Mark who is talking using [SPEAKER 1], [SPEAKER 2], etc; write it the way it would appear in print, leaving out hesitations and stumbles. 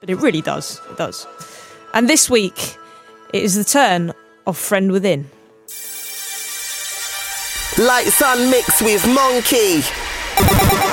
[SPEAKER 1] But it really does. It does. And this week, it is the turn of Friend Within.
[SPEAKER 2] Lights on mix with Monkey.